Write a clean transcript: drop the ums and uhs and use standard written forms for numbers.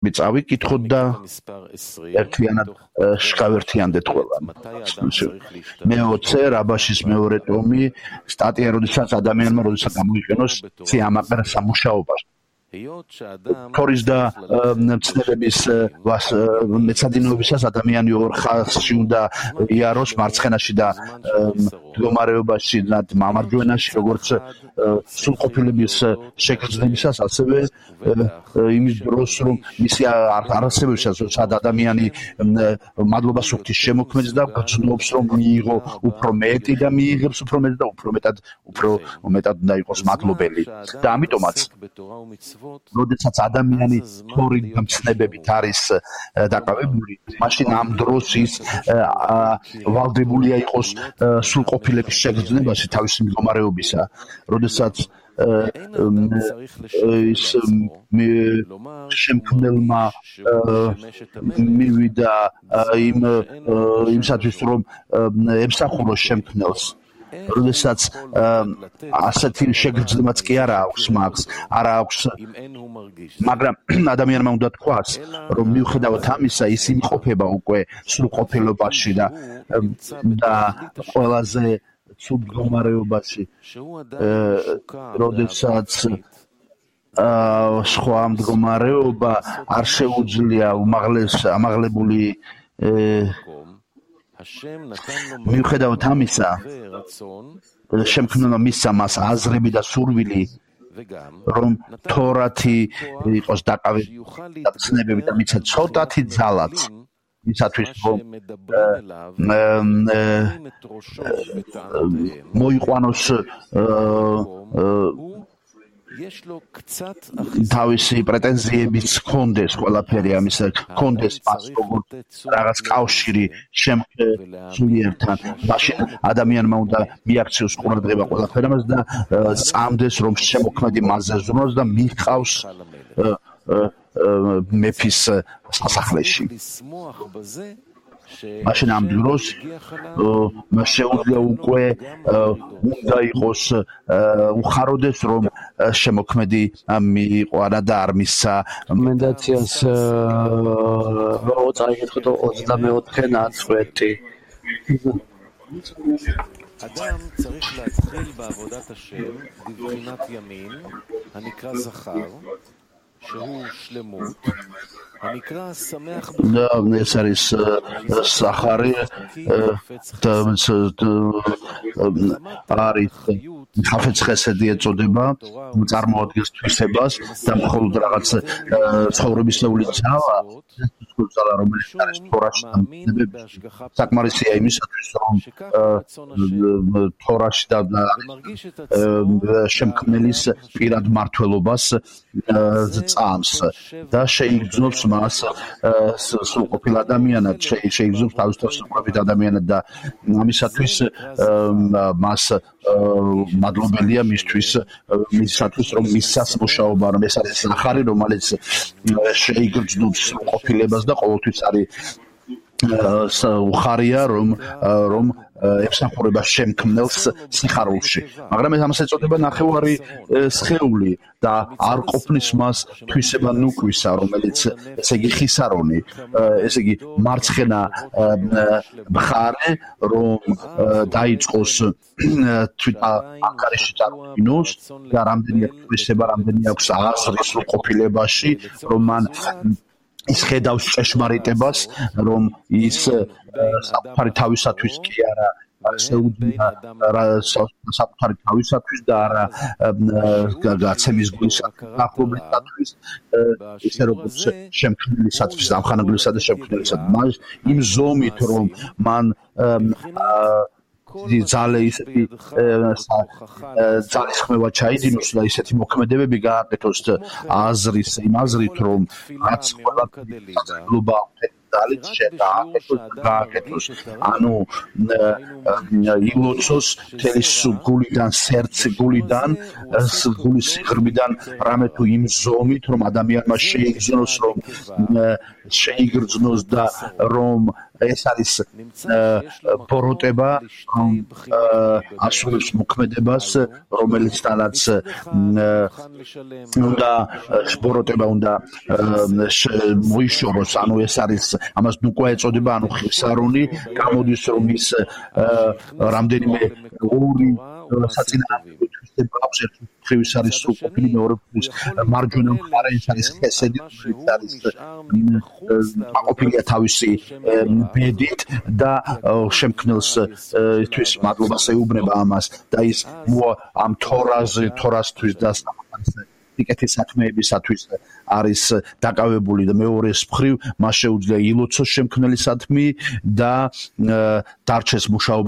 წავიკითხოთ და ერთიანად შევერთიანდეთ ყველა. მე-20 რაბაშის მეორე ტომი სტატია, როდესაც ადამიანმა გამოიყენოს სიამაყე სამუშაობაში. თორის და ცნებების მეცადინეობისას ადამიანი ორ ხაზში უნდა იაროს, მარცხენაში და მდგომარეობაში და მამარჯვენაში, როგორც სრულყოფილების შეგრძნებისას, ასევე იმის დროს, რომ მისი არარსებებისას, სადაც ადამიანი მადლობას უხდის შემოქმედს და გრძნობს, რომ მიიღო უფრო მეტი და მიიღებს უფრო მეტი და უფრო მეტად უნდა იყოს მადლობელი. და ამიტომაც როდესაც ადამიანი თორით და მცნებებით არის დაკავებული, მაშინ ამ დროს ის ვალდებულია იყოს სრულყოფილების შეგრძნებაში თავისი მდგომარეობისა, როდესაც ის შემქმნელმა მივიდა იმისათვის, რომ ემსახუროს შემქმნელს. როდესაც ასეთი შეგრძნებაც კი არა აქვს მაგს, არა აქვს, მაგრამ ადამიანმა უნდა თქვას, რომ მიუხედავად ამისა, ის იმყოფება უკვე სრულყოფილობაში და ყველაზე ცუდ მდგომარეობაში, როდესაც სხვა მდგომარეობა არ შეუძლია ამაღლებული მიუხედავად ამისა, შემქმნელმა მისცა მას აზრები და სურვილი, რომ თორათი იყოს დაკავებული და ცნებები და მისცა ცოტათი ძალაც ისათვის, რომ მოიყვანოს თავისი პრეტენზიებიც ჰქონდეს ყველაფერი ამისა, ჰქონდეს მას როგორც რაღაც კავშირი სულიერთან, მაშინ ადამიანმა უნდა მიაქციოს ყურადღება ყველაფერს და წამდეს, რომ შემოქმედი მასზე ზრუნოს და მიჰყავს მეფის სასახლეში. მაშინ ამ დროს შეუძლია უკვე უნდა იყოს უხაროდეს, რომ შემოქმედი მიიყვანა და არ მისცა რეკომენდაციას წაიკითხოთ 24 ნაცვლეთი. אדם צריך להתחיל בעבודת השם בבחינת ימין, הנקרא זכר, שהוא שלמות, הנקרא שמח ეს არის სახარი არის ხაფეც ხესედი ეწოდება, წარმოადგენს თვისებას და მხოლოდ რაღაც ცხოვრებისეული ძალა, რომელიც არის თორაში და მცნებებში, საკმარისია იმისათვის, რომ თორაში და შემქმნელის პირად მართლობას წამს და შეიგრძნობს მას სრულყოფილ ადამიანად, შეიგრძნობს თავისთავად სრულყოფილ ადამიანად და ამისათვის მას მადლობელია მისათვის, რომ მისცას მუშაობა, რომ ეს არის ახარი, რომელიც შეიგრძნობს სრულყოფილებას და ყოველთვის არის უხარია, რომ ემსახურება შემქმნელს სიხარულში. მაგრამ ამას ეწოდება ნახევარი სხეული და არ ყოფნის მას თვისება ნუკვისა, რომელიც ესე იგი ხისარონი, ესე იგი მარცხენა მხარე, რომ დაიწყოს ანგარიში წარუდგინოს და რამდენი თვისება, რამდენი აქვს აზრი სრულყოფილებაში, რომ მან ის ხედავს ჭეშმარიტებას, რომ ის საკუთარი თავისათვის კი არა შეუძლია საკუთარი თავისათვის და არა გაცემის გულისათვის, ისე როგორც შემქმნელისათვის, ამხანაგლისა და შემქმნელისათვის, იმ ზომით, რომ მან ძალე ისეთი ძალის ხმევა ჩაიდინოს და ისეთი მოქმედებები გააკეთოს იმ აზრით, რომ რაც ყველაფერი ძალით გააკეთოს, ანუ ილოცოს თელის გულიდან, გულიდან, გულის სიღრმიდან რამე თუ იმ ზომით, რომ ადამიანმა შეიგრძნოს და რომ ეს არის ბოროტება ასრულებს მოქმედებას რომელიც თანაც უნდა ბოროტება უნდა მოიშოროს ანუ ეს არის ამას უკვე ეწოდება ანუ ხისარონი გამოდის რომ ის რამდენიმე ორი საწინააღმდეგო აქვს ერთი ხივის არის სრულყოფილი მეორე ხივის მარჯვენა მხარე ეს არის ხესედი არის აყოფილია თავისი ბედით და შემქმნელს თვის მადლობას ეუბნება ამას და ის ამ თორასთვის და სიკეთის საქმეებისათვის არის დაკავებული და მეორეს მხრივ მას შეუძლია ილოცოს შემქმნელი საქმე და დარჩეს მუშაობა